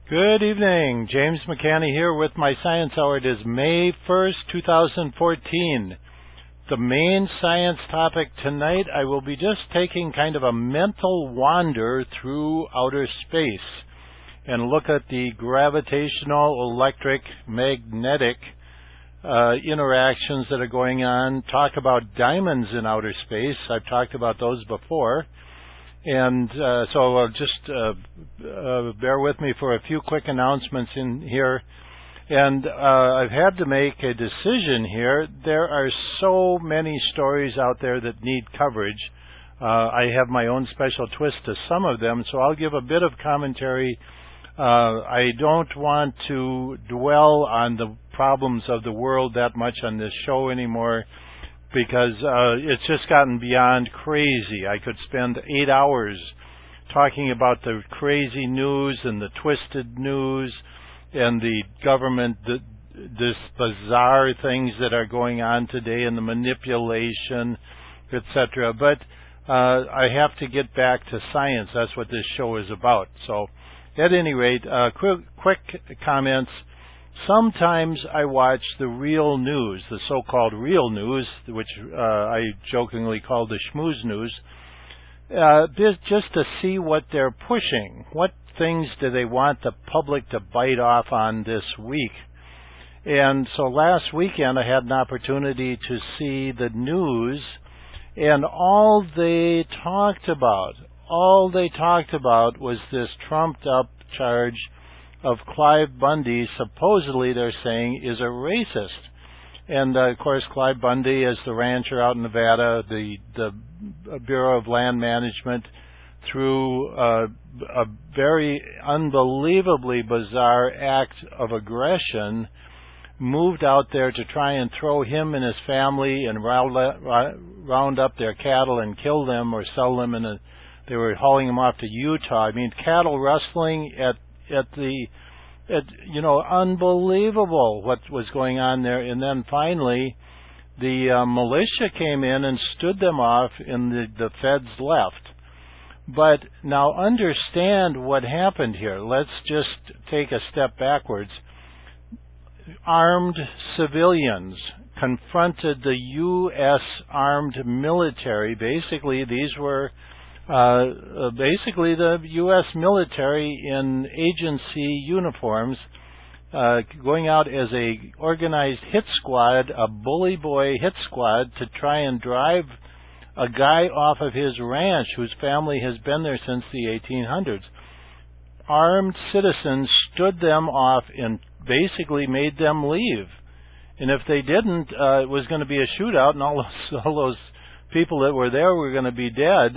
Good evening. James McCanny here with my Science Hour. It is May 1st, 2014. The main science topic tonight, I will be just taking kind of a mental wander through outer space and look at the gravitational, electric, magnetic interactions that are going on, talk about diamonds in outer space. I've talked about those before. And so just bear with me for a few quick announcements in here. And I've had to make a decision here. There are so many stories out there that need coverage. I have my own special twist to some of them, so I'll give a bit of commentary. I don't want to dwell on the problems of the world that much on this show anymore, because it's just gotten beyond crazy. I could spend 8 hours talking about the crazy news and the twisted news and the government, this bizarre things that are going on today and the manipulation, etc. But I have to get back to science. That's what this show is about. So at any rate, quick comments. Sometimes I watch the real news, the so-called real news, which I jokingly call the schmooze news, just to see what they're pushing. What things do they want the public to bite off on this week? And so last weekend I had an opportunity to see the news, and all they talked about was this trumped-up charge of Clive Bundy, supposedly they're saying is a racist. And of course Clive Bundy is the rancher out in Nevada. The Bureau of Land Management, through a very unbelievably bizarre act of aggression, moved out there to try and throw him and his family and round up their cattle and kill them or sell them, and they were hauling them off to Utah. I mean, cattle rustling unbelievable what was going on there. And then finally, the militia came in and stood them off, and the feds left. But now understand what happened here. Let's just take a step backwards. Armed civilians confronted the U.S. armed military. Basically, these were the U.S. military in agency uniforms, going out as a organized hit squad, a bully boy hit squad, to try and drive a guy off of his ranch whose family has been there since the 1800s. Armed citizens stood them off and basically made them leave. And if they didn't, it was going to be a shootout, and all those people that were there were going to be dead,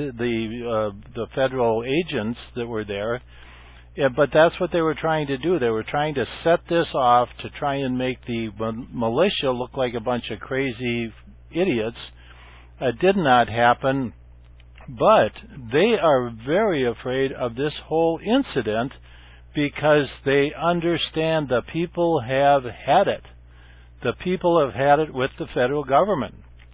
the federal agents that were there. Yeah, but that's what they were trying to do. They were trying to set this off to try and make the militia look like a bunch of crazy idiots. It did not happen, but they are very afraid of this whole incident because they understand the people have had it. The people have had it with the federal government.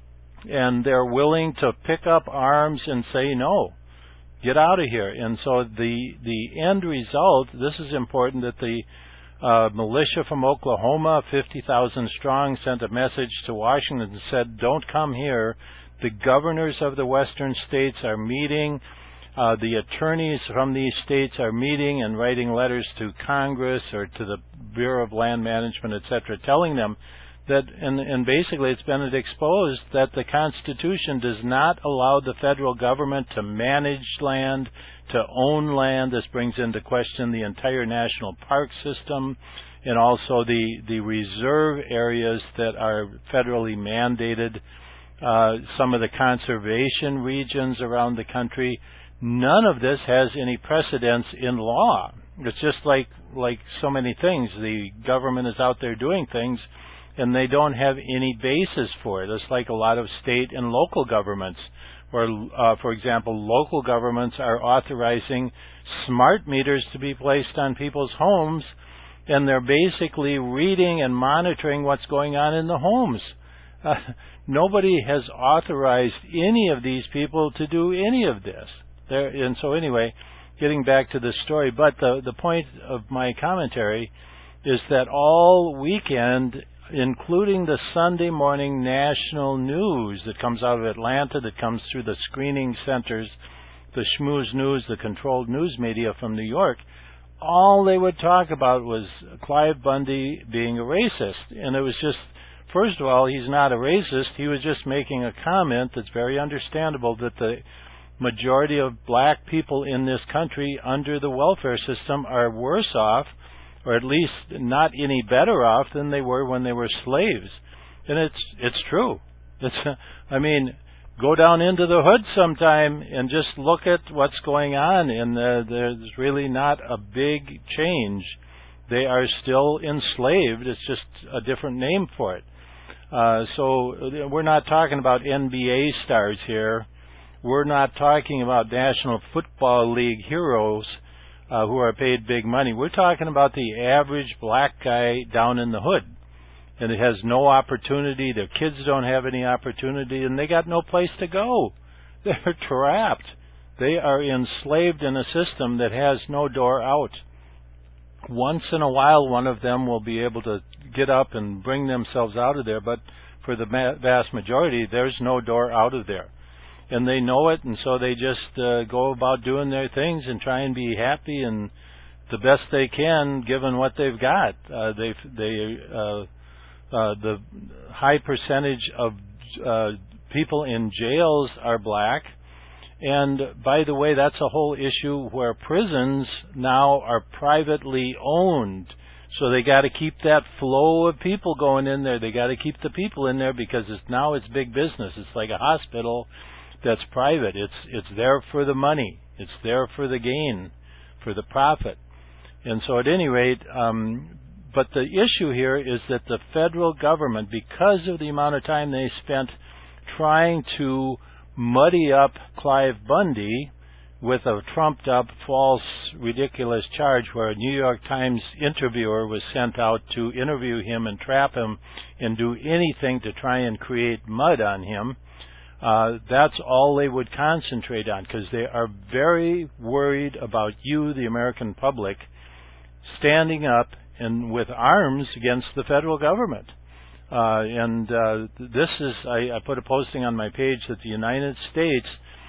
And they're willing to pick up arms and say, no, get out of here. And so the end result, this is important, that the militia from Oklahoma, 50,000 strong, sent a message to Washington and said, don't come here. The governors of the western states are meeting. The attorneys from these states are meeting and writing letters to Congress or to the Bureau of Land Management, etc., telling them that, and basically it's been exposed that the Constitution does not allow the federal government to manage land, to own land. This brings into question the entire national park system and also the reserve areas that are federally mandated, some of the conservation regions around the country. None of this has any precedence in law. It's just like so many things. The government is out there doing things, and they don't have any basis for it. It's like a lot of state and local governments, where, for example, local governments are authorizing smart meters to be placed on people's homes, and they're basically reading and monitoring what's going on in the homes. Nobody has authorized any of these people to do any of this. And so anyway, getting back to the story. But the point of my commentary is that all weekend, including the Sunday morning national news that comes out of Atlanta, that comes through the screening centers, the schmooze news, the controlled news media from New York, all they would talk about was Clive Bundy being a racist. And it was just, first of all, he's not a racist. He was just making a comment that's very understandable, that the majority of black people in this country under the welfare system are worse off, or at least not any better off than they were when they were slaves. And it's true. Go down into the hood sometime and just look at what's going on, and there's really not a big change. They are still enslaved. It's just a different name for it. So we're not talking about NBA stars here. We're not talking about National Football League heroes who are paid big money. We're talking about the average black guy down in the hood. And it has no opportunity. Their kids don't have any opportunity, and they got no place to go. They're trapped. They are enslaved in a system that has no door out. Once in a while, one of them will be able to get up and bring themselves out of there, but for the vast majority, there's no door out of there. And they know it, and so they just go about doing their things and try and be happy and the best they can given what they've got. The high percentage of people in jails are black. And by the way, that's a whole issue where prisons now are privately owned. So they got to keep that flow of people going in there. They got to keep the people in there because it's big business. It's like a hospital that's private. It's there for the money. It's there for the gain, for the profit. And so at any rate, but the issue here is that the federal government, because of the amount of time they spent trying to muddy up Clive Bundy with a trumped-up, false, ridiculous charge where a New York Times interviewer was sent out to interview him and trap him and do anything to try and create mud on him, that's all they would concentrate on, because they are very worried about you, the American public, standing up and with arms against the federal government. This is, I put a posting on my page that the United States,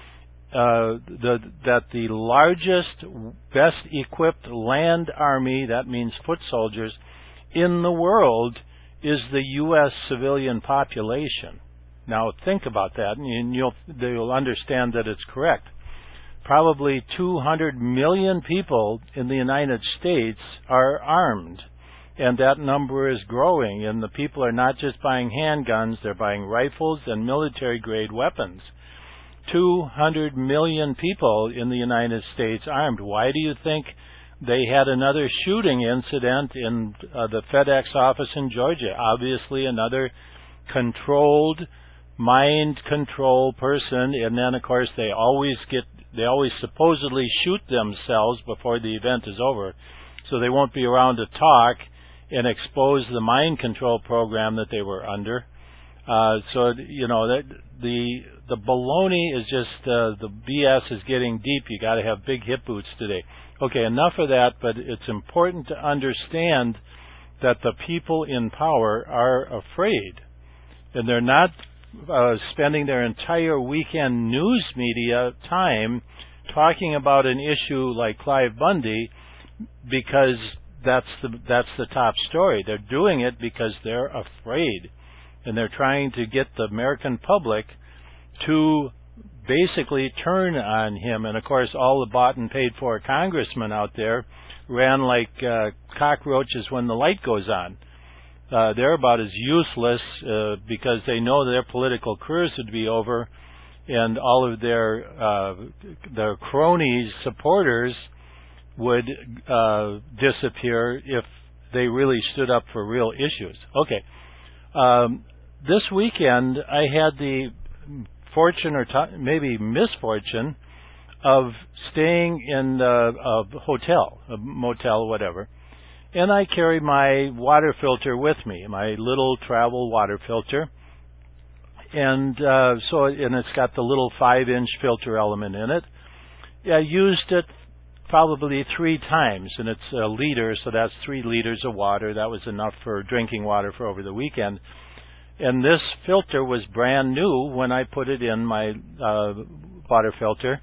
that the largest, best equipped land army, that means foot soldiers, in the world is the U.S. civilian population. Now think about that, and you'll understand that it's correct. Probably 200 million people in the United States are armed, and that number is growing, and the people are not just buying handguns, they're buying rifles and military-grade weapons. 200 million people in the United States armed. Why do you think they had another shooting incident in the FedEx office in Georgia? Obviously another controlled, mind control person, and then of course they always supposedly shoot themselves before the event is over, so they won't be around to talk and expose the mind control program that they were under. So the baloney is just the BS is getting deep. You got to have big hip boots today. Okay, enough of that. But it's important to understand that the people in power are afraid, and they're not spending their entire weekend news media time talking about an issue like Clive Bundy because that's the top story. They're doing it because they're afraid, and they're trying to get the American public to basically turn on him. And of course, all the bought and paid for congressmen out there ran like cockroaches when the light goes on. They're about as useless because they know their political careers would be over, and all of their cronies, supporters, would disappear if they really stood up for real issues. Okay. This weekend, I had the fortune or maybe misfortune of staying in a hotel, a motel, whatever. And I carry my water filter with me, my little travel water filter. And and it's got the little 5-inch filter element in it. I used it probably 3 times, and it's a liter, so that's 3 liters of water. That was enough for drinking water for over the weekend. And this filter was brand new when I put it in my water filter.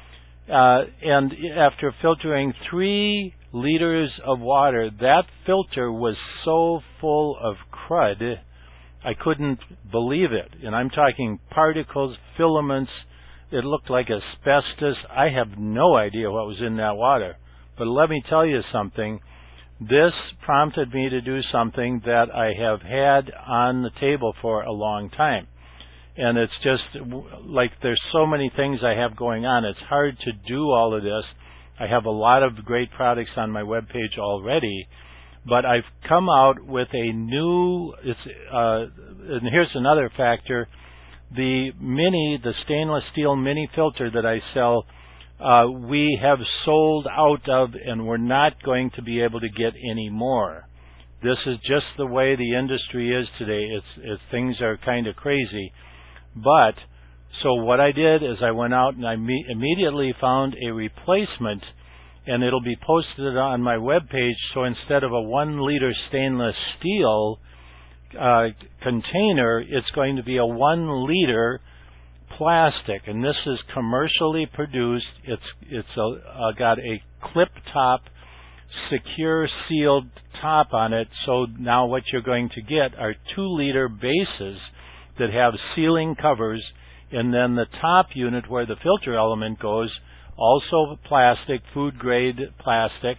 And after filtering 3 liters of water, that filter was so full of crud, I couldn't believe it. And I'm talking particles, filaments. It looked like asbestos. I have no idea what was in that water. But let me tell you something. This prompted me to do something that I have had on the table for a long time. And it's just like there's so many things I have going on. It's hard to do all of this. I have a lot of great products on my webpage already. But I've come out with a new, and here's another factor. The stainless steel mini filter that I sell, we have sold out of, and we're not going to be able to get any more. This is just the way the industry is today. Things are kind of crazy. But, so what I did is I went out and I immediately found a replacement, and it'll be posted on my webpage. So instead of a 1-liter stainless steel container, it's going to be a 1-liter plastic, and this is commercially produced. It's got a clip top, secure sealed top on it. So now what you're going to get are 2-liter bases that have sealing covers, and then the top unit where the filter element goes, also plastic, food grade plastic,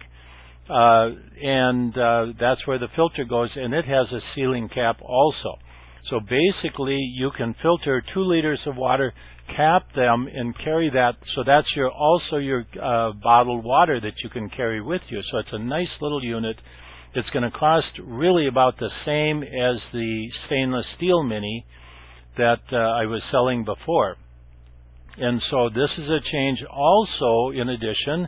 and that's where the filter goes, and it has a sealing cap also. So basically you can filter 2 liters of water, cap them, and carry that. So that's also your bottled water that you can carry with you. So it's a nice little unit. It's going to cost really about the same as the stainless steel mini that I was selling before. And so this is a change. Also, in addition,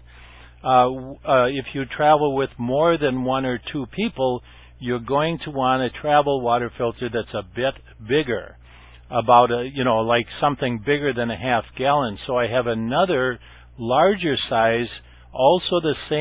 if you travel with more than 1 or 2 people, you're going to want a travel water filter that's a bit bigger, about like something bigger than a half gallon. So I have another larger size, also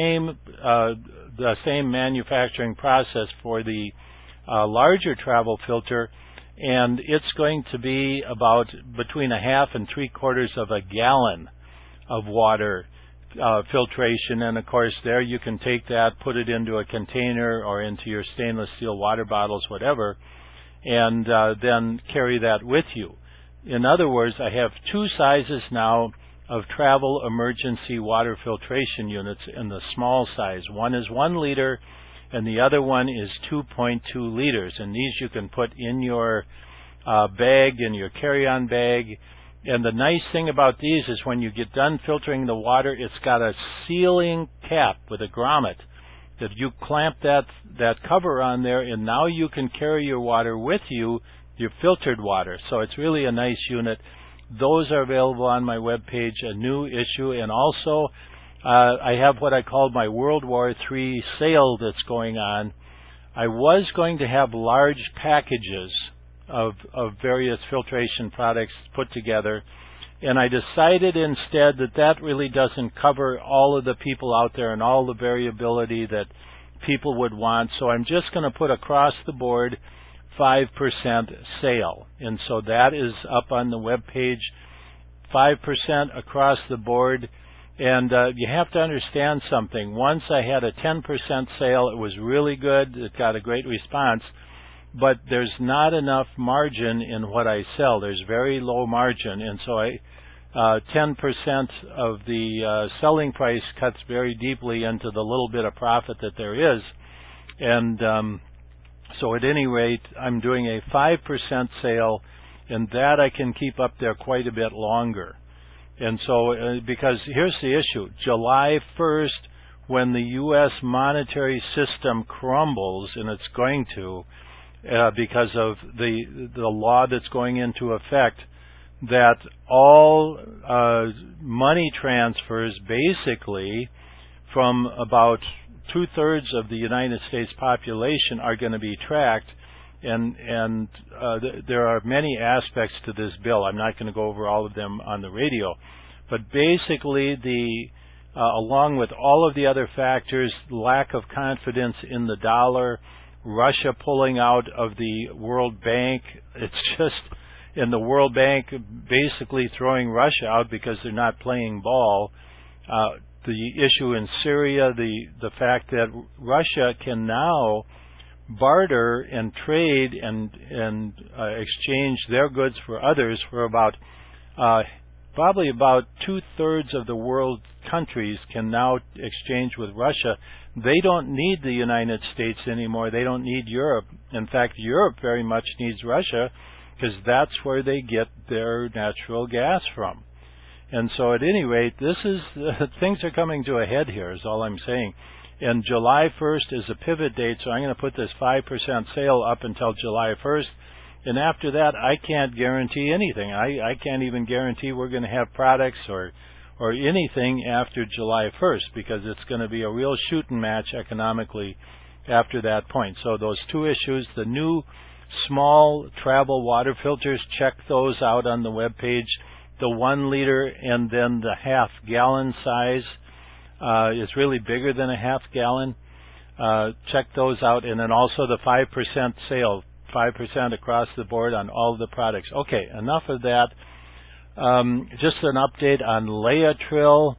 the same manufacturing process for the larger travel filter, and it's going to be about between a half and 3/4 of a gallon of water filtration. And of course there you can take that, put it into a container or into your stainless steel water bottles, whatever, and then carry that with you. In other words, I have 2 sizes now of travel emergency water filtration units in the small size. One is 1 liter and the other one is 2.2 liters. And these you can put in your bag, in your carry-on bag. And the nice thing about these is when you get done filtering the water, it's got a sealing cap with a grommet that you clamp that cover on there, and now you can carry your water with you, your filtered water. So it's really a nice unit. Those are available on my webpage, a new issue. And also I have what I call my World War III sale that's going on. I was going to have large packages of various filtration products put together, and I decided instead that really doesn't cover all of the people out there and all the variability that people would want. So I'm just going to put across the board 5% sale, and so that is up on the web page, 5% across the board. And you have to understand something. Once I had a 10% sale, it was really good. It got a great response. But there's not enough margin in what I sell. There's very low margin. And so 10% of the selling price cuts very deeply into the little bit of profit that there is. And so at any rate, I'm doing a 5% sale, and that I can keep up there quite a bit longer. And so, because here's the issue, July 1st, when the U.S. monetary system crumbles, and it's going to, because of the law that's going into effect, that all money transfers basically from about 2/3 of the United States population are going to be tracked. And there are many aspects to this bill. I'm not going to go over all of them on the radio. But basically, the along with all of the other factors, lack of confidence in the dollar, Russia pulling out of the World Bank. It's just, in the World Bank basically throwing Russia out because they're not playing ball. The issue in Syria, the fact that Russia can now barter and trade and exchange their goods for others for about probably about 2/3 of the world countries can now exchange with Russia. They don't need the United States anymore. They don't need Europe. In fact, Europe very much needs Russia because that's where they get their natural gas from. And so at any rate, this is things are coming to a head here is all I'm saying. And July 1st is a pivot date, so I'm going to put this 5% sale up until July 1st. And after that, I can't guarantee anything. I can't even guarantee we're going to have products or anything after July 1st because it's going to be a real shooting match economically after that point. So those two issues, the new small travel water filters, check those out on the web page. The 1 liter and then the half-gallon size is really bigger than a half-gallon. Check those out. And then also the 5% sale, 5% across the board on all the products. Okay, enough of that. Just an update on Laetrile.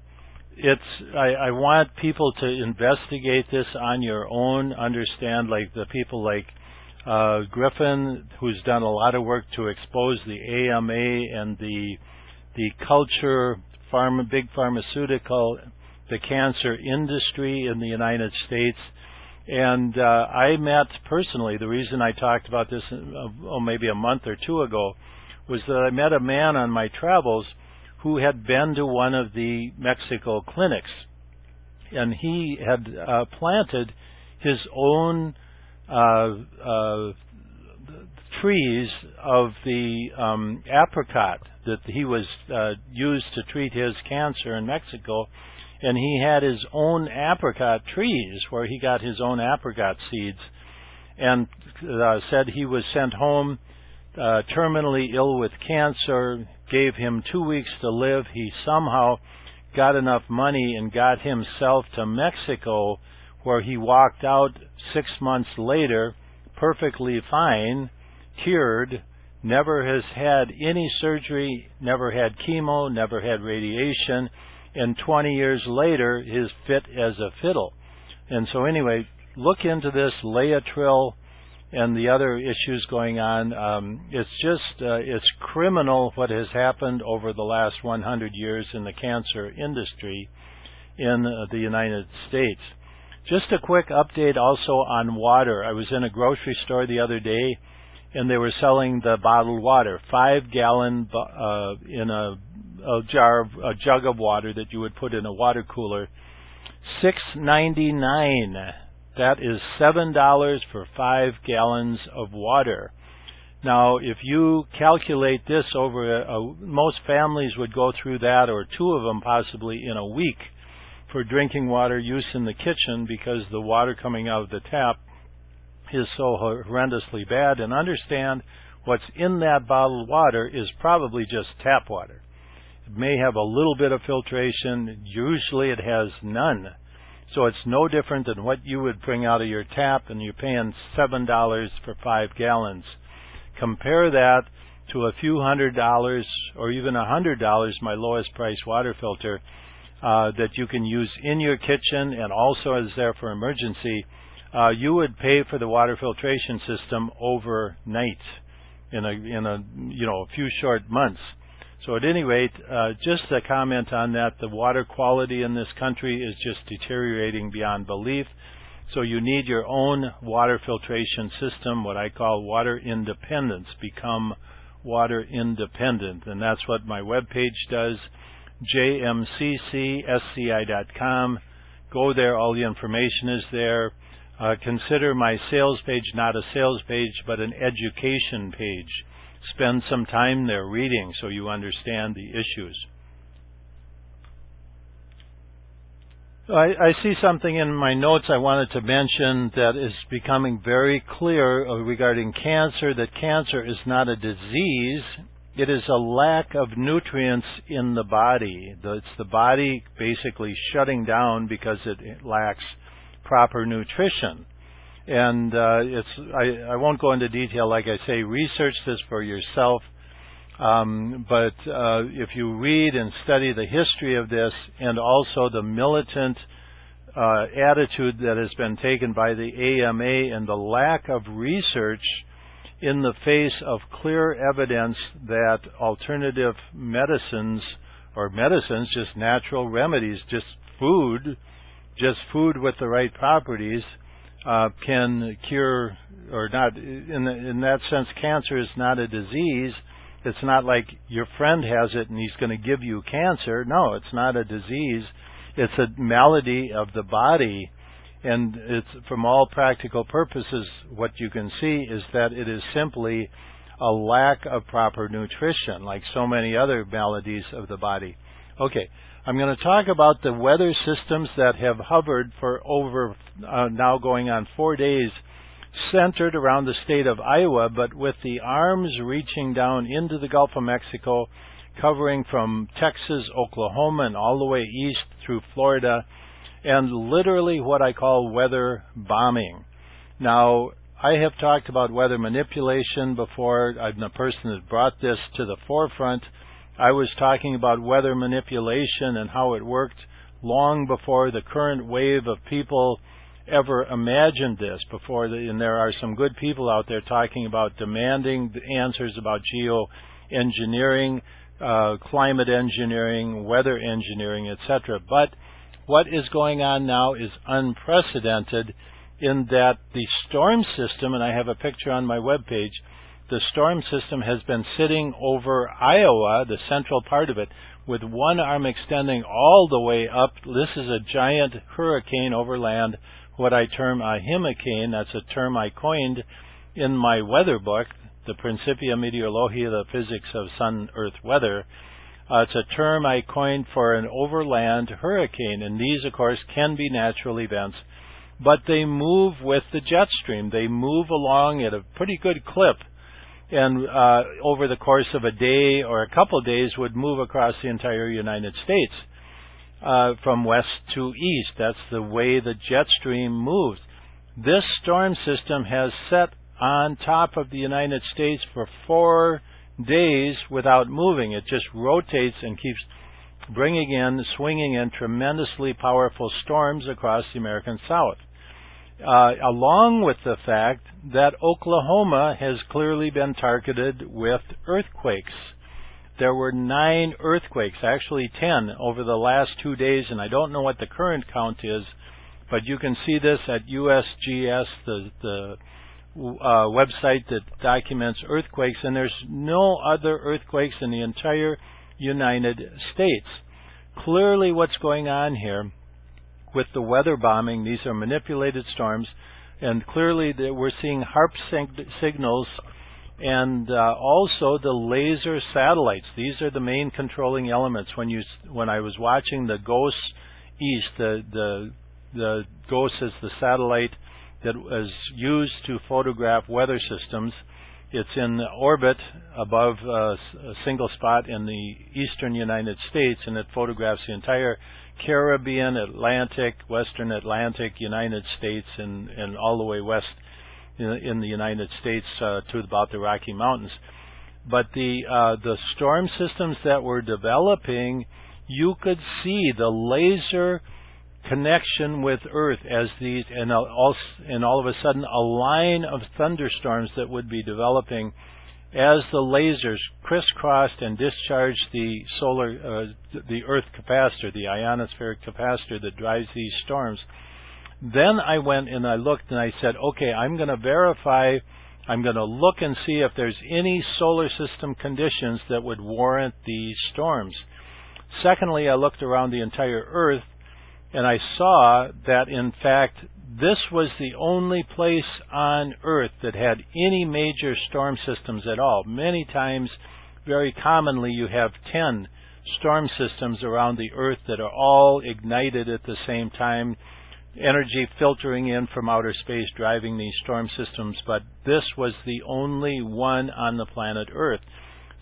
I want people to investigate this on your own, understand, like the people like Griffin, who's done a lot of work to expose the AMA and the culture, big pharmaceutical, the cancer industry in the United States. And I met personally, the reason I talked about this maybe a month or two ago, was that I met a man on my travels who had been to one of the Mexico clinics. And he had planted his own trees of the apricot that he was used to treat his cancer in Mexico, and he had his own apricot trees where he got his own apricot seeds, and said he was sent home terminally ill with cancer, gave him 2 weeks to live. He somehow got enough money and got himself to Mexico, where he walked out 6 months later perfectly fine, cured, never has had any surgery, never had chemo, never had radiation, and 20 years later is fit as a fiddle. And so anyway, look into this Laetrile and the other issues going on. It's just, it's criminal what has happened over the last 100 years in the cancer industry in the United States. Just a quick update also on water. I was in a grocery store the other day, and they were selling the bottled water, 5-gallon in a jug of water that you would put in a water cooler, $6.99. That is $7 for 5 gallons of water. Now, if you calculate this over, most families would go through that, or two of them possibly, in a week for drinking water use in the kitchen, because the water coming out of the tap is so horrendously bad. And understand, what's in that bottled water is probably just tap water. It may have a little bit of filtration. Usually it has none. So it's no different than what you would bring out of your tap, and you're paying $7 for 5 gallons. Compare that to a few $100s or even $100, my lowest price water filter, that you can use in your kitchen and also is there for emergency. You would pay for the water filtration system overnight in a few short months. So at any rate, just a comment on that, the water quality in this country is just deteriorating beyond belief. So you need your own water filtration system, what I call water independence. Become water independent. And that's what my webpage does, jmccsci.com. Go there, all the information is there. Consider my sales page not a sales page, but an education page. Spend some time there reading so you understand the issues. I see something in my notes I wanted to mention that is becoming very clear regarding cancer, that cancer is not a disease. It is a lack of nutrients in the body. It's the body basically shutting down because it lacks proper nutrition. And I won't go into detail. Like I say, research this for yourself. But if you read and study the history of this, and also the militant attitude that has been taken by the AMA and the lack of research in the face of clear evidence that alternative medicines, or medicines, just natural remedies, just food with the right properties, can cure, or not. In that sense, cancer is not a disease. It's not like your friend has it and he's going to give you cancer. No, it's not a disease. It's a malady of the body. And it's, from all practical purposes, what you can see is that it is simply a lack of proper nutrition, like so many other maladies of the body. Okay, I'm going to talk about the weather systems that have hovered for over now going on 4 days, centered around the state of Iowa, but with the arms reaching down into the Gulf of Mexico, covering from Texas, Oklahoma, and all the way east through Florida, and literally what I call weather bombing. Now, I have talked about weather manipulation before. I'm the person that brought this to the forefront. I was talking about weather manipulation and how it worked long before the current wave of people ever imagined this. And there are some good people out there talking about demanding the answers about geoengineering, climate engineering, weather engineering, etc. But what is going on now is unprecedented in that the storm system, and I have a picture on my webpage, the storm system has been sitting over Iowa, the central part of it, with one arm extending all the way up. This is a giant hurricane over land, what I term a himicane. That's a term I coined in my weather book, the Principia Meteorologiae, the Physics of Sun-Earth Weather. It's a term I coined for an overland hurricane, and these, of course, can be natural events, but they move with the jet stream. They move along at a pretty good clip, and over the course of a day or a couple of days would move across the entire United States from west to east. That's the way the jet stream moves. This storm system has set on top of the United States for 4 days without moving. It just rotates and keeps bringing in, swinging in tremendously powerful storms across the American South. Along with the fact that Oklahoma has clearly been targeted with earthquakes. There were 9 earthquakes, actually 10, over the last 2 days, and I don't know what the current count is, but you can see this at USGS, the website that documents earthquakes, and there's no other earthquakes in the entire United States. Clearly what's going on here with the weather bombing, these are manipulated storms, and clearly we're seeing HAARP signals, and also the laser satellites. These are the main controlling elements. When I was watching the GOES East, the GOES is the satellite that was used to photograph weather systems. It's in orbit above a single spot in the eastern United States, and it photographs the entire Caribbean, Atlantic, Western Atlantic, United States, and all the way west in the United States to about the Rocky Mountains. But the storm systems that were developing, you could see the laser connection with Earth as these, and all of a sudden a line of thunderstorms that would be developing as the lasers crisscrossed and discharged the Earth capacitor, the ionospheric capacitor that drives these storms. Then I went and I looked and I said, okay, I'm going to verify, I'm going to look and see if there's any solar system conditions that would warrant these storms. Secondly, I looked around the entire Earth, and I saw that, in fact, this was the only place on Earth that had any major storm systems at all. Many times, very commonly, you have 10 storm systems around the Earth that are all ignited at the same time, energy filtering in from outer space, driving these storm systems. But this was the only one on the planet Earth.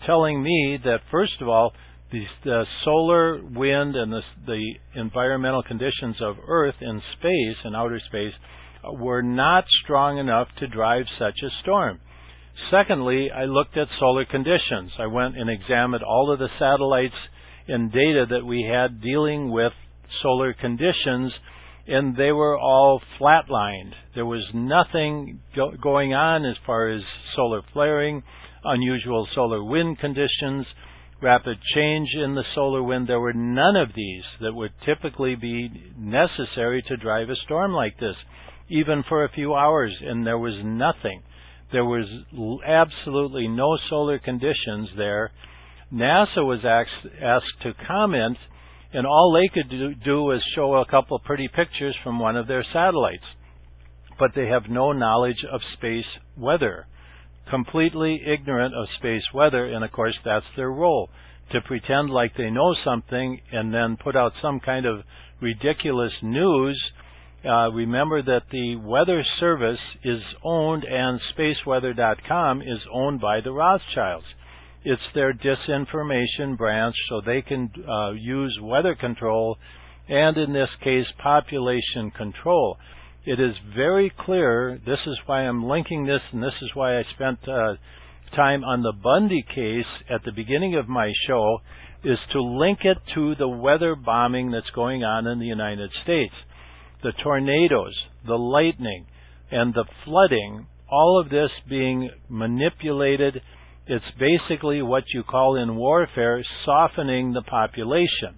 telling me that, first of all, the solar, wind, and the environmental conditions of Earth in space, in outer space, were not strong enough to drive such a storm. Secondly, I looked at solar conditions. I went and examined all of the satellites and data that we had dealing with solar conditions, and they were all flatlined. There was nothing going on as far as solar flaring, unusual solar wind conditions, rapid change in the solar wind. There were none of these that would typically be necessary to drive a storm like this, even for a few hours, and there was nothing. There was absolutely no solar conditions there. NASA was asked to comment, and all they could do was show a couple of pretty pictures from one of their satellites. But they have no knowledge of space weather. Completely ignorant of space weather, and of course that's their role, to pretend like they know something and then put out some kind of ridiculous news. Remember that the Weather Service is owned, and spaceweather.com is owned by the Rothschilds. It's their disinformation branch, so they can use weather control and, in this case, population control. It is very clear. This is why I'm linking this, and this is why I spent time on the Bundy case at the beginning of my show, is to link it to the weather bombing that's going on in the United States. The tornadoes, the lightning, and the flooding, all of this being manipulated. It's basically what you call in warfare softening the population.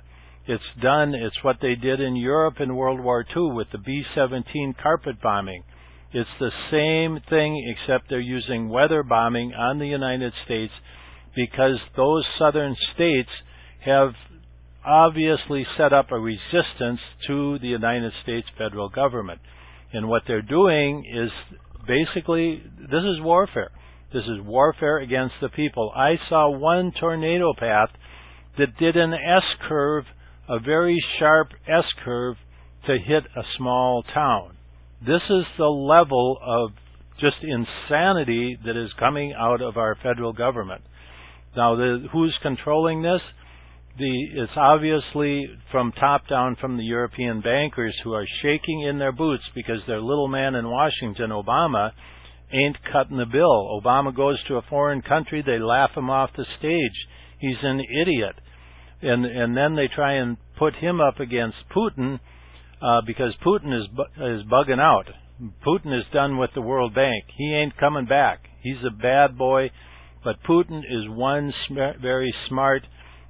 It's what they did in Europe in World War II with the B-17 carpet bombing. It's the same thing, except they're using weather bombing on the United States, because those southern states have obviously set up a resistance to the United States federal government. And what they're doing is basically, this is warfare. This is warfare against the people. I saw one tornado path that did an S-curve, a very sharp S-curve, to hit a small town. This is the level of just insanity that is coming out of our federal government. Now, who's controlling this? It's obviously from top down from the European bankers, who are shaking in their boots because their little man in Washington, Obama, ain't cutting the bill. Obama goes to a foreign country, they laugh him off the stage. He's an idiot. And then they try and put him up against Putin, because Putin is bugging out. Putin is done with the World Bank. He ain't coming back. He's a bad boy, but Putin is one very smart,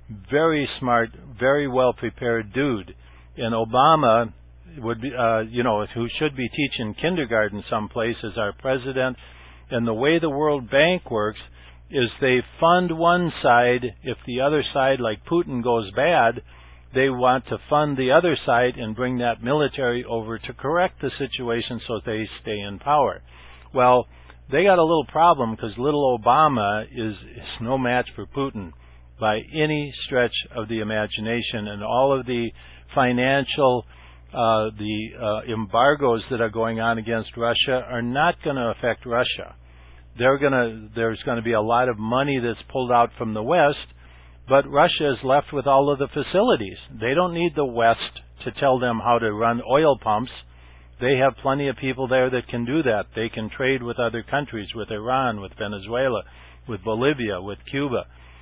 very well prepared dude. And Obama would be, who should be teaching kindergarten someplace, as our president. And the way the World Bank works is they fund one side. If the other side, like Putin, goes bad, they want to fund the other side and bring that military over to correct the situation so they stay in power. Well, they got a little problem, because little Obama is no match for Putin by any stretch of the imagination. And all of the financial embargoes that are going on against Russia are not going to affect Russia. There's going to be a lot of money that's pulled out from the West, but Russia is left with all of the facilities. They don't need the West to tell them how to run oil pumps. They have plenty of people there that can do that. They can trade with other countries, with Iran, with Venezuela, with Bolivia, with Cuba.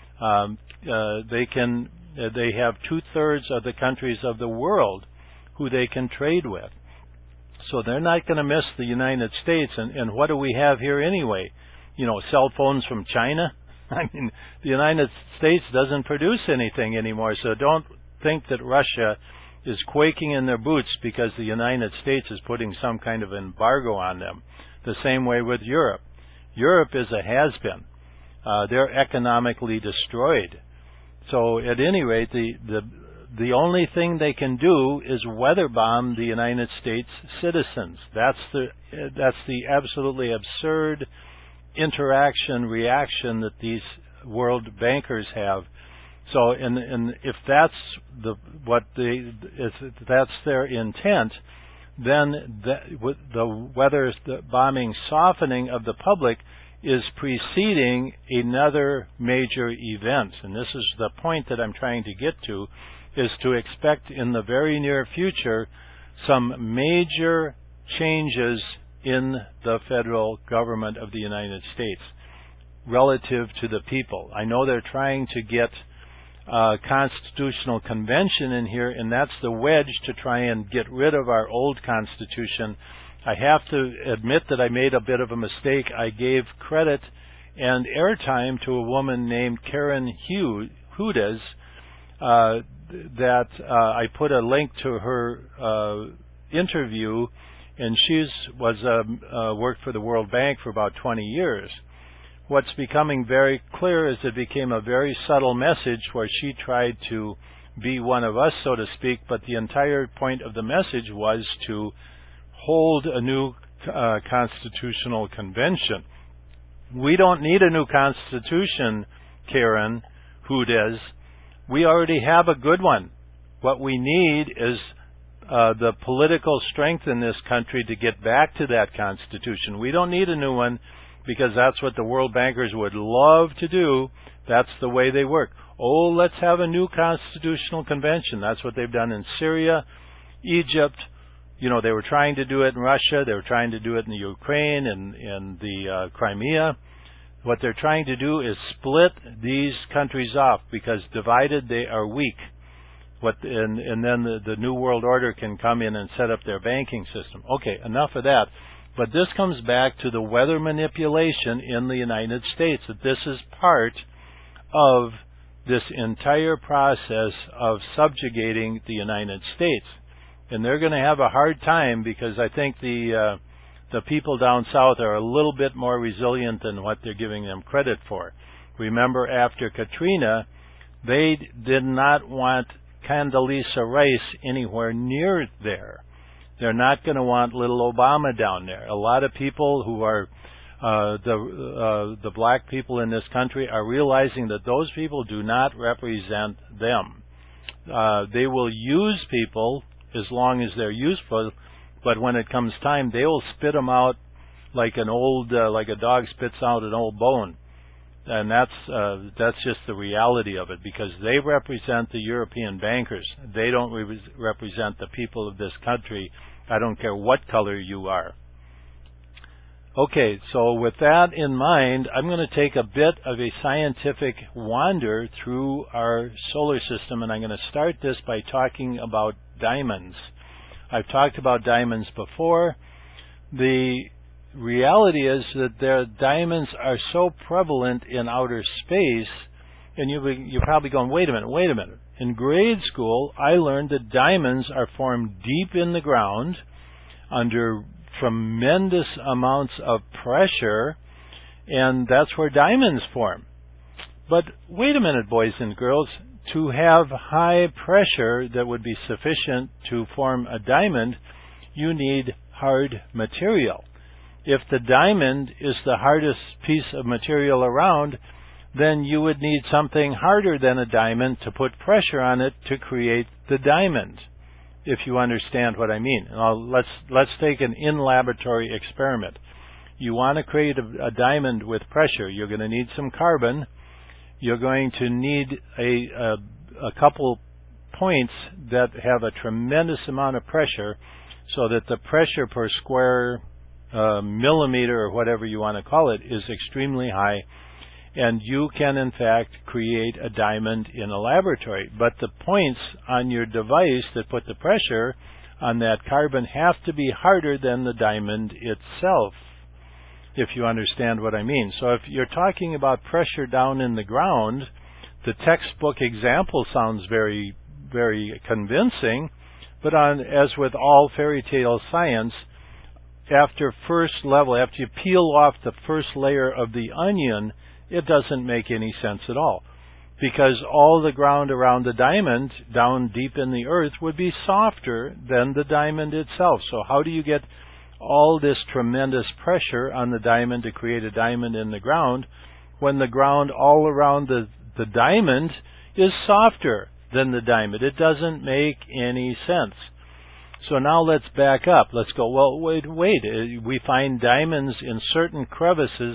They have 2/3 of the countries of the world who they can trade with. So they're not going to miss the United States. And what do we have here anyway? Cell phones from China? I mean, the United States doesn't produce anything anymore, so don't think that Russia is quaking in their boots because the United States is putting some kind of embargo on them. The same way with Europe. Europe is a has-been. They're economically destroyed. So at any rate, the only thing they can do is weather bomb the United States citizens. That's the absolutely absurd reaction that these world bankers have. So, and if that's that's their intent, then the bombing softening of the public is preceding another major event. And this is the point that I'm trying to get to, is to expect in the very near future some major changes in the federal government of the United States relative to the people. I know they're trying to get a constitutional convention in here, and that's the wedge to try and get rid of our old Constitution. I have to admit that I made a bit of a mistake. I gave credit and airtime to a woman named Karen Hudes, that I put a link to her interview, and she's worked for the World Bank for about 20 years. What's becoming very clear is it became a very subtle message where she tried to be one of us, so to speak, but the entire point of the message was to hold a new constitutional convention. We don't need a new constitution, Karen Hudes. We already have a good one. What we need is the political strength in this country to get back to that constitution. We don't need a new one because that's what the world bankers would love to do. That's the way they work. Oh, let's have a new constitutional convention. That's what they've done in Syria, Egypt. You know, they were trying to do it in Russia. They were trying to do it in the Ukraine and the Crimea. What they're trying to do is split these countries off because divided they are weak. And then the New World Order can come in and set up their banking system. Okay, enough of that. But this comes back to the weather manipulation in the United States, that this is part of this entire process of subjugating the United States. And they're going to have a hard time because I think the people down south are a little bit more resilient than what they're giving them credit for. Remember, after Katrina, they did not want Condoleezza Rice anywhere near there. They're not going to want little Obama down there. A lot of people who are the black people in this country are realizing that those people do not represent them. They will use people as long as they're useful, but when it comes time, they will spit them out like like a dog spits out an old bone. And that's just the reality of it, because they represent the European bankers. They don't represent the people of this country. I don't care what color you are. Okay, so with that in mind, I'm going to take a bit of a scientific wander through our solar system, and I'm going to start this by talking about diamonds. I've talked about diamonds before. The reality is that their diamonds are so prevalent in outer space, and you're probably going, wait a minute. In grade school, I learned that diamonds are formed deep in the ground under tremendous amounts of pressure, and that's where diamonds form. But wait a minute, boys and girls, to have high pressure that would be sufficient to form a diamond, you need hard material. If the diamond is the hardest piece of material around, then you would need something harder than a diamond to put pressure on it to create the diamond, if you understand what I mean. Now, let's take an in-laboratory experiment. You want to create a diamond with pressure. You're going to need some carbon. You're going to need a couple points that have a tremendous amount of pressure, so that the pressure per square millimeter, or whatever you want to call it, is extremely high, and you can in fact create a diamond in a laboratory. But the points on your device that put the pressure on that carbon have to be harder than the diamond itself, if you understand what I mean. So if you're talking about pressure down in the ground, the textbook example sounds very, very convincing, but as with all fairy tale science, after you peel off the first layer of the onion, it doesn't make any sense at all, because all the ground around the diamond down deep in the earth would be softer than the diamond itself. So how do you get all this tremendous pressure on the diamond to create a diamond in the ground when the ground all around the diamond is softer than the diamond? It doesn't make any sense. So now let's back up. Let's go, well, wait. We find diamonds in certain crevices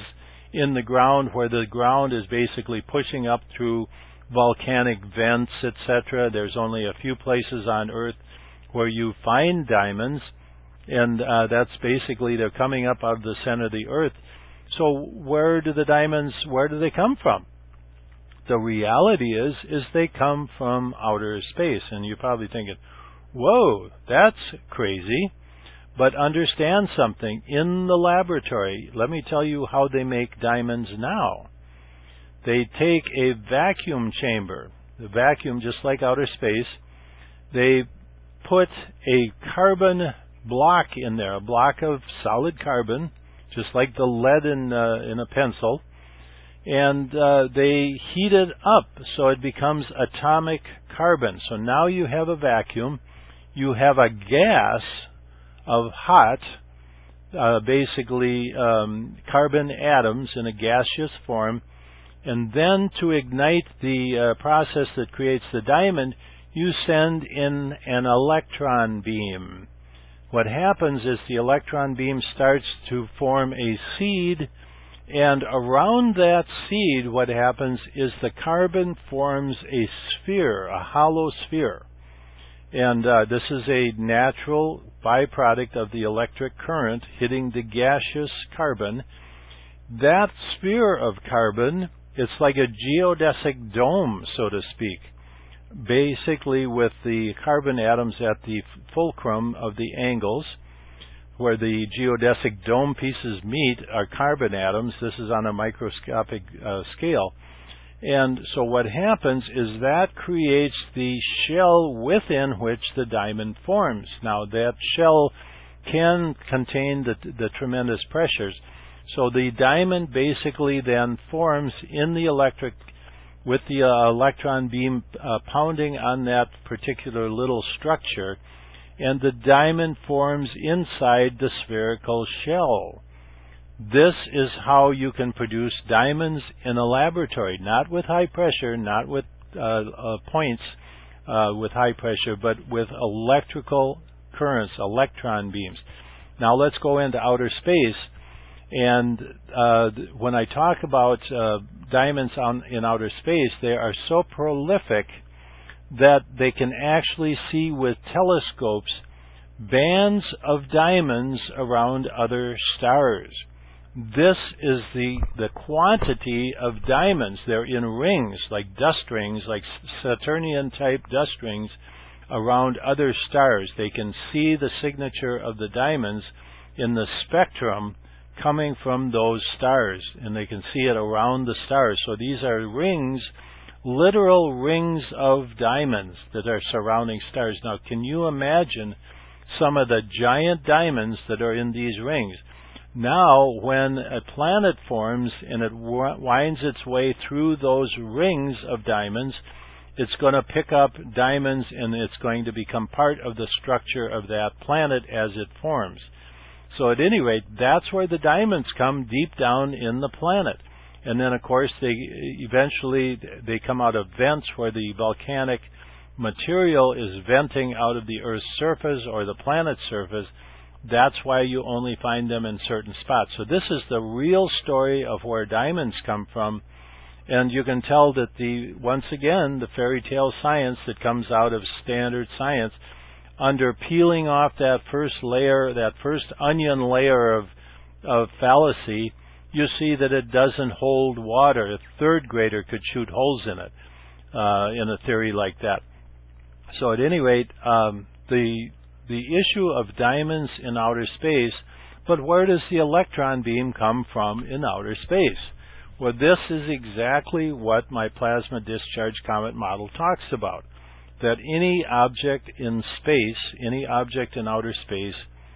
in the ground where the ground is basically pushing up through volcanic vents, etc. There's only a few places on Earth where you find diamonds, and that's basically they're coming up out of the center of the Earth. So where do they come from? The reality is they come from outer space. And you're probably thinking, whoa, that's crazy. But understand something. In the laboratory, let me tell you how they make diamonds now. They take a vacuum chamber, the vacuum just like outer space. They put a carbon block in there, a block of solid carbon, just like the lead in a pencil, and they heat it up so it becomes atomic carbon. So now you have a vacuum, you have a gas of hot, basically carbon atoms in a gaseous form, and then to ignite the process that creates the diamond, you send in an electron beam. What happens is the electron beam starts to form a seed, and around that seed what happens is the carbon forms a sphere, a hollow sphere. And this is a natural byproduct of the electric current hitting the gaseous carbon. That sphere of carbon, it's like a geodesic dome, so to speak, basically with the carbon atoms at the fulcrum of the angles. Where the geodesic dome pieces meet are carbon atoms. This is on a microscopic scale. And so what happens is that creates the shell within which the diamond forms. Now that shell can contain the tremendous pressures. So the diamond basically then forms in the electric, with the electron beam pounding on that particular little structure, and the diamond forms inside the spherical shell. This is how you can produce diamonds in a laboratory, not with high pressure, not with points with high pressure, but with electrical currents, electron beams. Now let's go into outer space. And when I talk about diamonds in outer space, they are so prolific that they can actually see with telescopes bands of diamonds around other stars. This is the quantity of diamonds. They're in rings, like dust rings, like Saturnian-type dust rings around other stars. They can see the signature of the diamonds in the spectrum coming from those stars, and they can see it around the stars. So these are rings, literal rings of diamonds that are surrounding stars. Now, can you imagine some of the giant diamonds that are in these rings? Now, when a planet forms and it winds its way through those rings of diamonds, it's going to pick up diamonds and it's going to become part of the structure of that planet as it forms. So at any rate, that's where the diamonds come, deep down in the planet. And then, of course, they come out of vents where the volcanic material is venting out of the Earth's surface or the planet's surface. That's why you only find them in certain spots. So this is the real story of where diamonds come from. And you can tell that once again, the fairy tale science that comes out of standard science, under peeling off that first layer, that first onion layer of fallacy, you see that it doesn't hold water. A third grader could shoot holes in it, in a theory like that. So at any rate, the issue of diamonds in outer space, but where does the electron beam come from in outer space? Well, this is exactly what my plasma discharge comet model talks about, that any object in space, any object in outer space,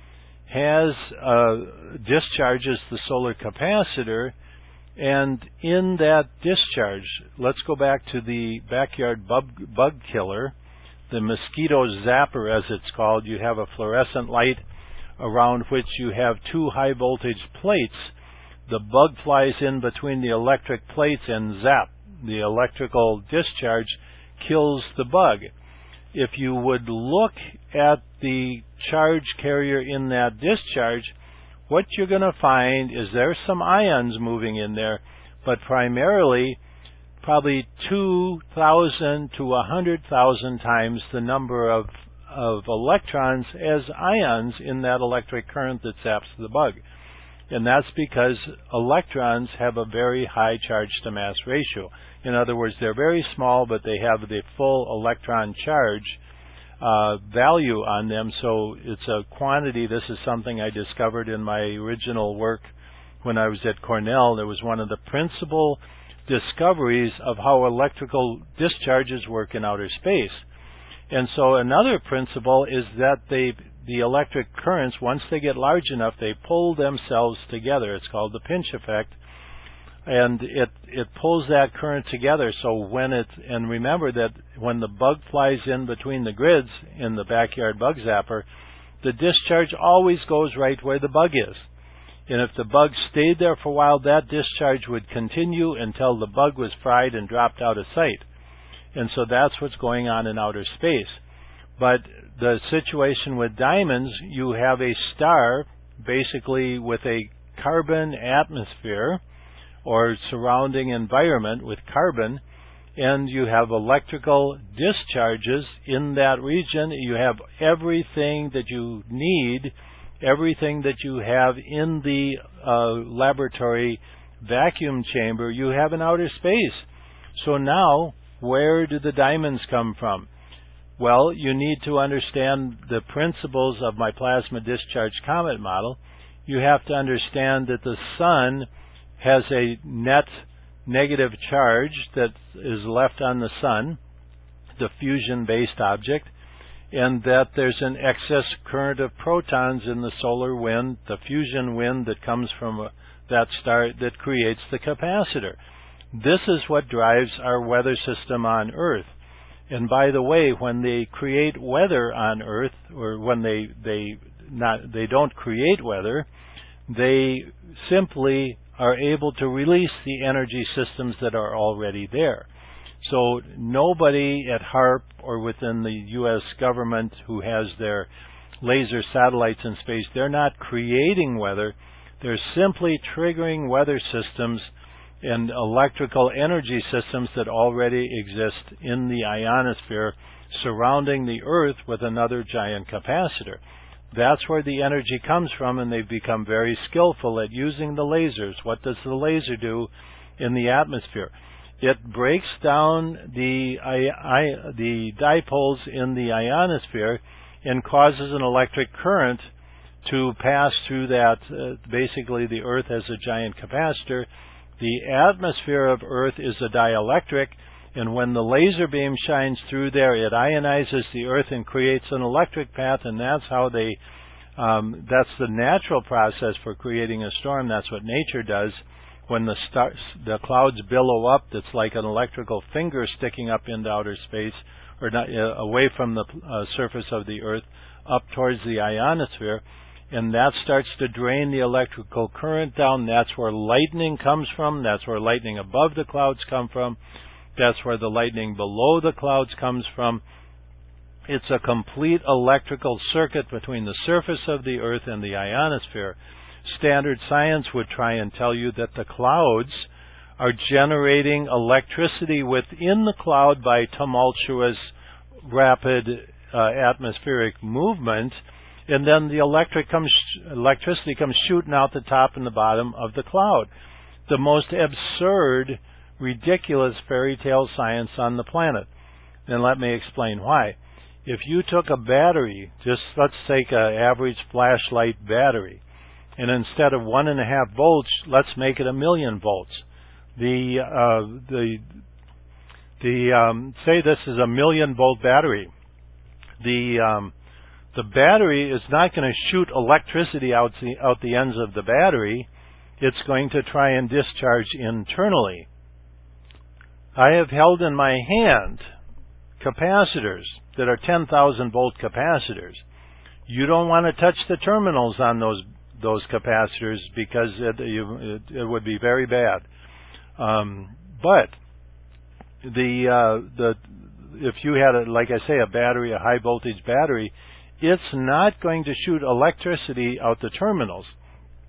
discharges the solar capacitor, and in that discharge, let's go back to the backyard bug killer, the mosquito zapper as it's called. You have a fluorescent light around which you have two high voltage plates. The bug flies in between the electric plates and zap. The electrical discharge kills the bug. If you would look at the charge carrier in that discharge, what you're going to find is there's some ions moving in there, but primarily probably 2,000 to 100,000 times the number of electrons as ions in that electric current that zaps the bug. And that's because electrons have a very high charge-to-mass ratio. In other words, they're very small, but they have the full electron charge value on them, so it's a quantity. This is something I discovered in my original work when I was at Cornell. It was one of the principal discoveries of how electrical discharges work in outer space. And so another principle is that the electric currents, once they get large enough, they pull themselves together. It's called the pinch effect. And it pulls that current together. So and remember that when the bug flies in between the grids in the backyard bug zapper, the discharge always goes right where the bug is. And if the bug stayed there for a while, that discharge would continue until the bug was fried and dropped out of sight. And so that's what's going on in outer space. But the situation with diamonds, you have a star basically with a carbon atmosphere or surrounding environment with carbon, and you have electrical discharges in that region. You have everything that you need, everything that you have in the laboratory vacuum chamber, you have in outer space. So now, where do the diamonds come from? Well, you need to understand the principles of my plasma discharge comet model. You have to understand that the sun has a net negative charge that is left on the sun, the fusion-based object, and that there's an excess current of protons in the solar wind, the fusion wind that comes from that star that creates the capacitor. This is what drives our weather system on Earth. And by the way, when they create weather on Earth, or when they don't create weather, they simply are able to release the energy systems that are already there. So nobody at HAARP or within the U.S. government who has their laser satellites in space, they're not creating weather. They're simply triggering weather systems and electrical energy systems that already exist in the ionosphere surrounding the Earth with another giant capacitor. That's where the energy comes from, and they've become very skillful at using the lasers. What does the laser do in the atmosphere? It breaks down the dipoles in the ionosphere and causes an electric current to pass through that. Basically, the Earth has a giant capacitor. The atmosphere of Earth is a dielectric, and when the laser beam shines through there, it ionizes the Earth and creates an electric path, and that's how that's the natural process for creating a storm. That's what nature does. When the clouds billow up, it's like an electrical finger sticking up into outer space, or not, away from the surface of the Earth, up towards the ionosphere, and that starts to drain the electrical current down. That's where lightning comes from. That's where lightning above the clouds come from. That's where the lightning below the clouds comes from. It's a complete electrical circuit between the surface of the Earth and the ionosphere. Standard science would try and tell you that the clouds are generating electricity within the cloud by tumultuous, rapid atmospheric movement, and then the electricity comes shooting out the top and the bottom of the cloud. The most absurd, ridiculous fairy tale science on the planet. And let me explain why. If you took a battery, just let's take an average flashlight battery, and instead of 1.5 volts, let's make it 1,000,000 volts. Say this is a 1,000,000 volt battery. The battery is not going to shoot electricity out the ends of the battery. It's going to try and discharge internally. I have held in my hand capacitors that are 10,000 volt capacitors. You don't want to touch the terminals on those capacitors because it would be very bad. But if you had, like I say, a battery, a high voltage battery, it's not going to shoot electricity out the terminals.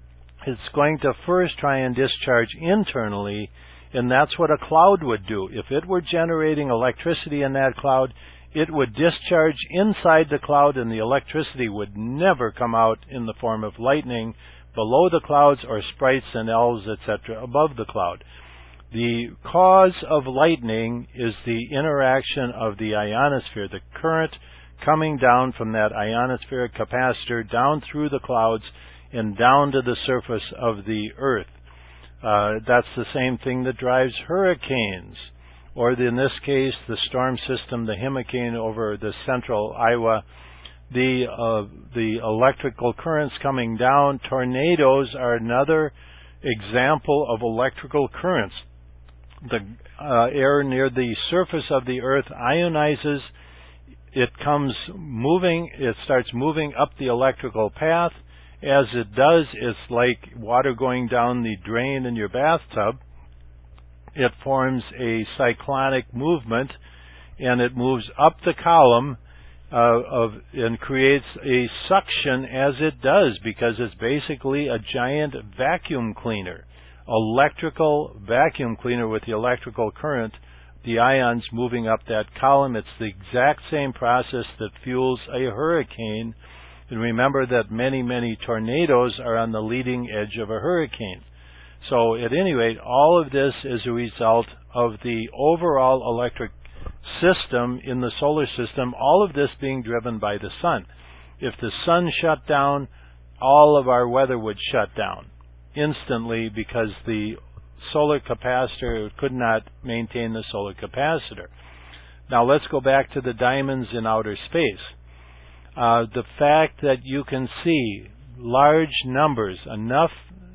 it's going to first try and discharge internally, and that's what a cloud would do. If it were generating electricity in that cloud, it would discharge inside the cloud, and the electricity would never come out in the form of lightning below the clouds or sprites and elves, etc., above the cloud. The cause of lightning is the interaction of the ionosphere, the current coming down from that ionospheric capacitor down through the clouds and down to the surface of the earth. That's the same thing that drives hurricanes, or in this case, the storm system, the hurricane over the central Iowa. The electrical currents coming down. Tornadoes are another example of electrical currents. The air near the surface of the earth ionizes. It comes moving. It starts moving up the electrical path. As it does, it's like water going down the drain in your bathtub. It forms a cyclonic movement, and it moves up the column and creates a suction as it does, because it's basically a giant vacuum cleaner, electrical vacuum cleaner with the electrical current, the ions moving up that column. It's the exact same process that fuels a hurricane. And remember that many, many tornadoes are on the leading edge of a hurricane. So at any rate, all of this is a result of the overall electric system in the solar system, all of this being driven by the sun. If the sun shut down, all of our weather would shut down instantly, because the solar capacitor could not maintain the solar capacitor. Now let's go back to the diamonds in outer space. The fact that you can see large numbers, enough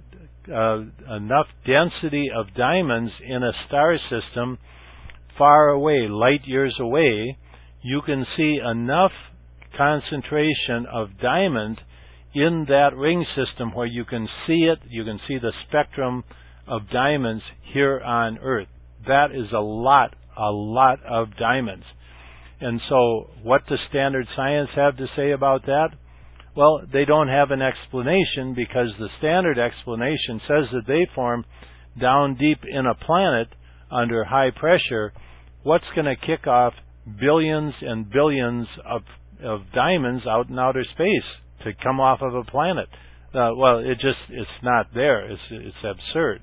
density of diamonds in a star system far away, light years away, you can see enough concentration of diamond in that ring system where you can see it, you can see the spectrum of diamonds here on Earth. That is a lot of diamonds. And so what does standard science have to say about that? Well, they don't have an explanation, because the standard explanation says that they form down deep in a planet under high pressure. What's going to kick off billions and billions of diamonds out in outer space to come off of a planet? Well, it's not there. It's absurd.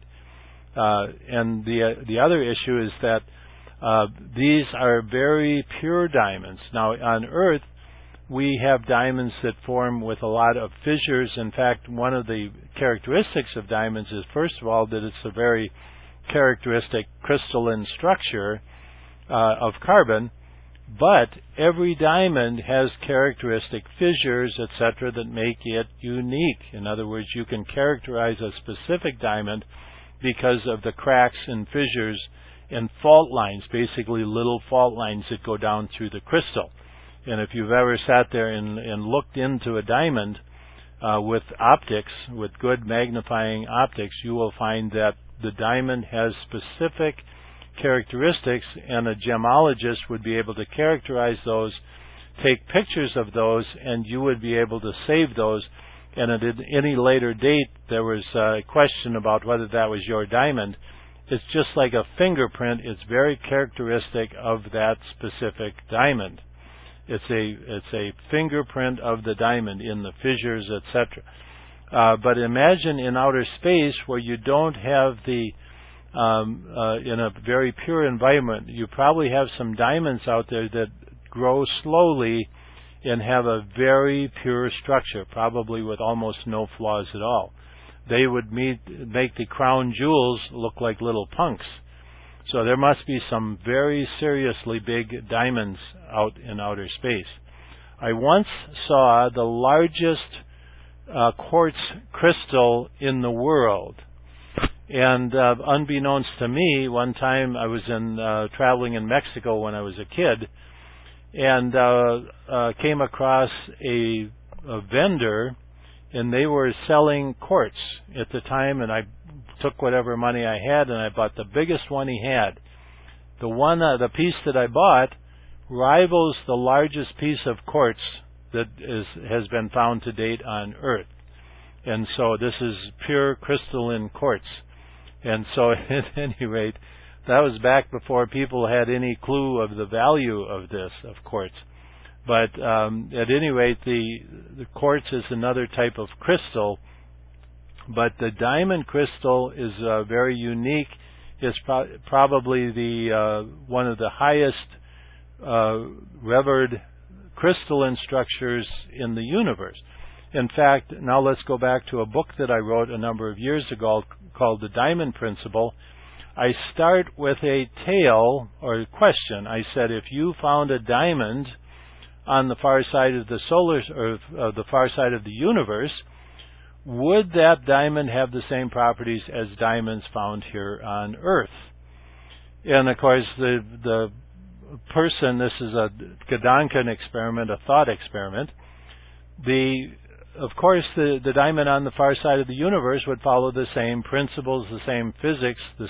And the other issue is that these are very pure diamonds. Now, on Earth, we have diamonds that form with a lot of fissures. In fact, one of the characteristics of diamonds is, first of all, that it's a very characteristic crystalline structure of carbon, but every diamond has characteristic fissures, etc., that make it unique. In other words, you can characterize a specific diamond because of the cracks and fissures and fault lines, basically little fault lines that go down through the crystal. And if you've ever sat there and looked into a diamond with optics, with good magnifying optics, you will find that the diamond has specific characteristics, and a gemologist would be able to characterize those, take pictures of those, and you would be able to save those. And at any later date, there was a question about whether that was your diamond. It's just like a fingerprint. It's very characteristic of that specific diamond. It's a fingerprint of the diamond in the fissures, etc. But imagine in outer space where you don't have the in a very pure environment, you probably have some diamonds out there that grow slowly and have a very pure structure, probably with almost no flaws at all. They would make the crown jewels look like little punks. So there must be some very seriously big diamonds out in outer space. I once saw the largest quartz crystal in the world. And unbeknownst to me, one time I was traveling in Mexico when I was a kid, and came across a vendor, and they were selling quartz at the time, and I took whatever money I had, and I bought the biggest one he had. The piece that I bought rivals the largest piece of quartz that has been found to date on Earth. And so this is pure crystalline quartz. And so at any rate, that was back before people had any clue of the value of this, of quartz. But at any rate, the quartz is another type of crystal, but the diamond crystal is very unique. It's probably the one of the highest revered crystalline structures in the universe. In fact, now let's go back to a book that I wrote a number of years ago called The Diamond Principle. I start with a tale or a question. I said, if you found a diamond on the far side of the the far side of the universe, would that diamond have the same properties as diamonds found here on Earth? And of course, the person, this is a Gedanken experiment, a thought experiment. Of course, the diamond on the far side of the universe would follow the same principles, the same physics, the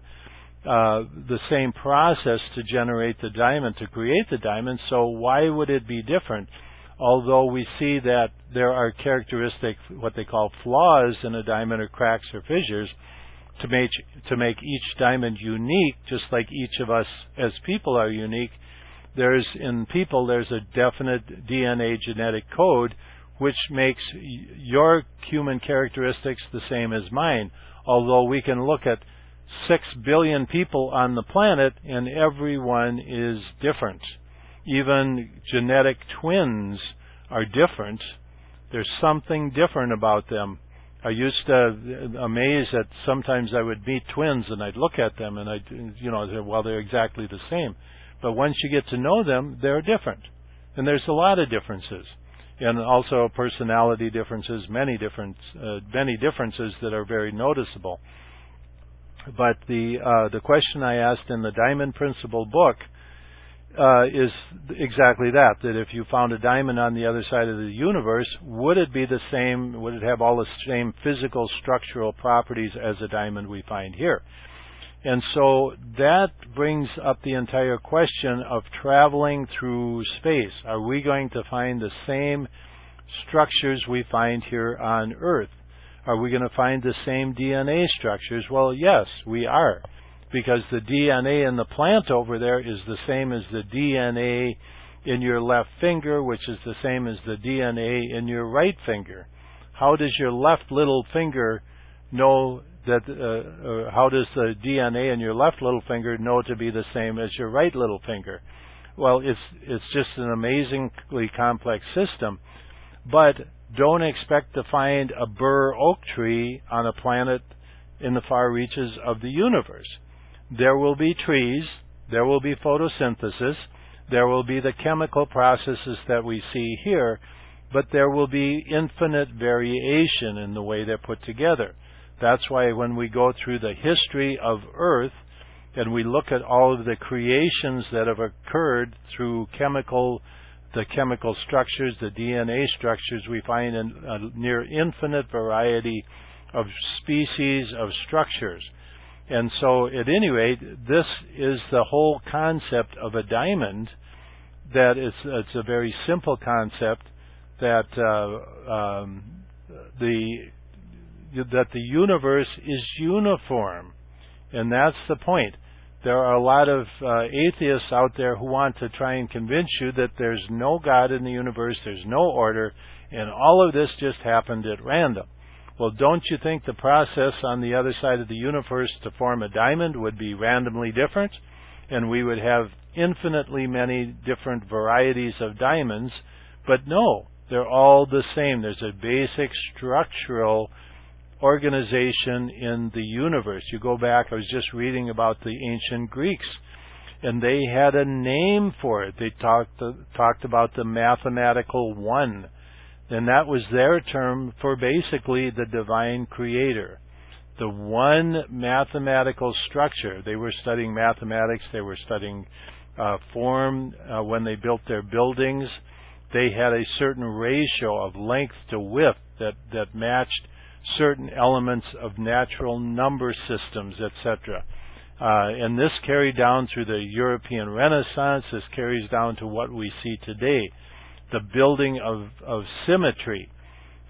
same process to generate the diamond, to create the diamond. So why would it be different? Although we see that there are characteristic, what they call flaws in a diamond, or cracks or fissures, to make each diamond unique, just like each of us as people are unique. In people, there's a definite DNA genetic code which makes your human characteristics the same as mine. Although we can look at 6 billion people on the planet and everyone is different. Even genetic twins are different. There's something different about them. I used to amaze that sometimes I would meet twins and I'd look at them and I'd, say, well, they're exactly the same. But once you get to know them, they're different. And there's a lot of differences. And also personality differences, many differences that are very noticeable. But the question I asked in the Diamond Principle book is exactly that if you found a diamond on the other side of the universe, would it be the same, would it have all the same physical structural properties as a diamond we find here? And so that brings up the entire question of traveling through space. Are we going to find the same structures we find here on Earth? Are we going to find the same DNA structures? Well, yes, we are. Because the DNA in the plant over there is the same as the DNA in your left finger, which is the same as the DNA in your right finger. How does your left little finger know that, how does the DNA in your left little finger know to be the same as your right little finger? Well, it's just an amazingly complex system. But don't expect to find a bur oak tree on a planet in the far reaches of the universe. There will be trees, there will be photosynthesis, there will be the chemical processes that we see here, but there will be infinite variation in the way they're put together. That's why when we go through the history of Earth and we look at all of the creations that have occurred through the chemical structures, the DNA structures, we find a near infinite variety of species of structures. And so, at any rate, this is the whole concept of a diamond. That it's a very simple concept that the universe is uniform, and that's the point. There are a lot of atheists out there who want to try and convince you that there's no God in the universe, there's no order, and all of this just happened at random. Well, don't you think the process on the other side of the universe to form a diamond would be randomly different? And we would have infinitely many different varieties of diamonds. But no, they're all the same. There's a basic structural organization in the universe. You go back, I was just reading about the ancient Greeks, and they had a name for it. They talked about the mathematical one. And that was their term for basically the divine creator. The one mathematical structure. They were studying mathematics. They were studying form when they built their buildings. They had a certain ratio of length to width that matched certain elements of natural number systems, etc. And this carried down through the European Renaissance. This carries down to what we see today. The building of symmetry.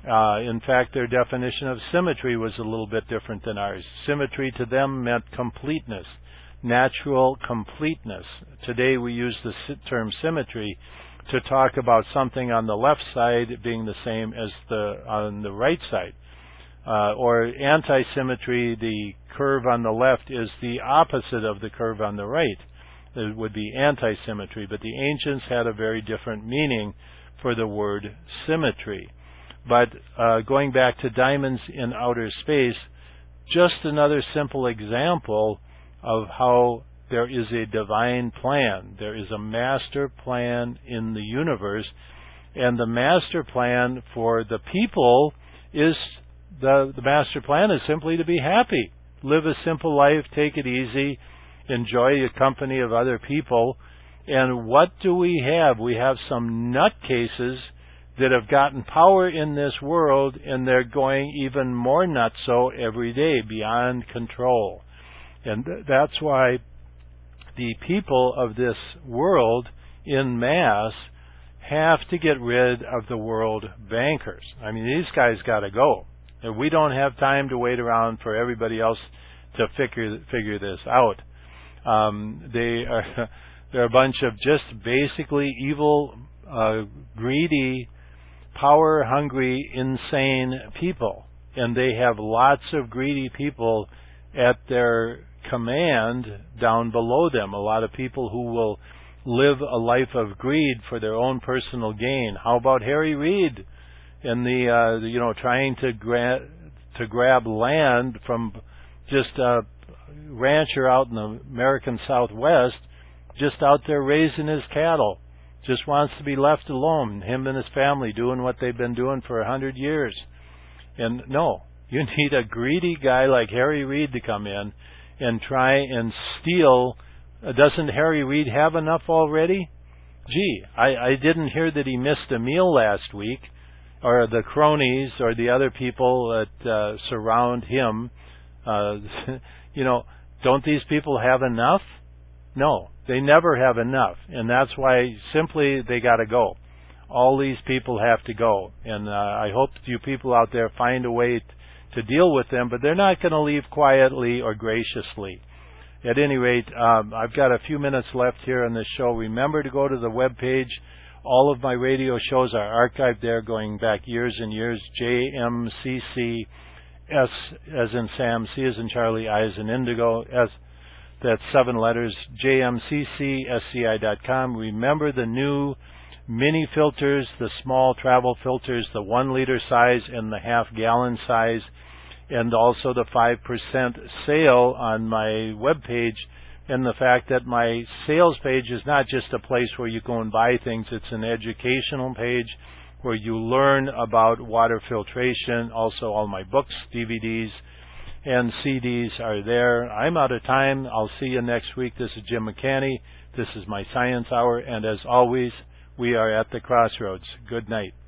In fact, their definition of symmetry was a little bit different than ours. Symmetry to them meant completeness, natural completeness. Today we use the term symmetry to talk about something on the left side being the same as on the right side. Or anti-symmetry, the curve on the left is the opposite of the curve on the right. It would be anti-symmetry, but the ancients had a very different meaning for the word symmetry. But going back to diamonds in outer space, just another simple example of how there is a divine plan. There is a master plan in the universe, and the master plan for the people is the master plan is simply to be happy, live a simple life, take it easy, enjoy the company of other people. And what do we have? We have some nutcases that have gotten power in this world, and they're going even more nutso every day, beyond control. And that's why the people of this world in mass have to get rid of the world bankers. I mean, these guys got to go. And we don't have time to wait around for everybody else to figure this out. They're a bunch of just basically evil, greedy, power-hungry, insane people. And they have lots of greedy people at their command down below them. A lot of people who will live a life of greed for their own personal gain. How about Harry Reid and trying to grab land from just a rancher out in the American Southwest, just out there raising his cattle, just wants to be left alone, him and his family doing what they've been doing for 100 years. And no, you need a greedy guy like Harry Reid to come in and try and steal. Doesn't Harry Reid have enough already? Gee, I didn't hear that he missed a meal last week, or the cronies or the other people that surround him. Don't these people have enough? No, they never have enough, and that's why simply they got to go. All these people have to go, and I hope you people out there find a way to deal with them, but they're not going to leave quietly or graciously. At any rate, I've got a few minutes left here on this show. Remember to go to the web page. All of my radio shows are archived there going back years and years. JMCC, S as in Sam, C as in Charlie, I as in Indigo, S, that's 7 letters, jmccsci.com. Remember the new mini filters, the small travel filters, the 1 liter size and the half-gallon size, and also the 5% sale on my webpage, and the fact that my sales page is not just a place where you go and buy things, it's an educational page where you learn about water filtration. Also, all my books, DVDs, and CDs are there. I'm out of time. I'll see you next week. This is Jim McCanny. This is my Science Hour, and as always, we are at the crossroads. Good night.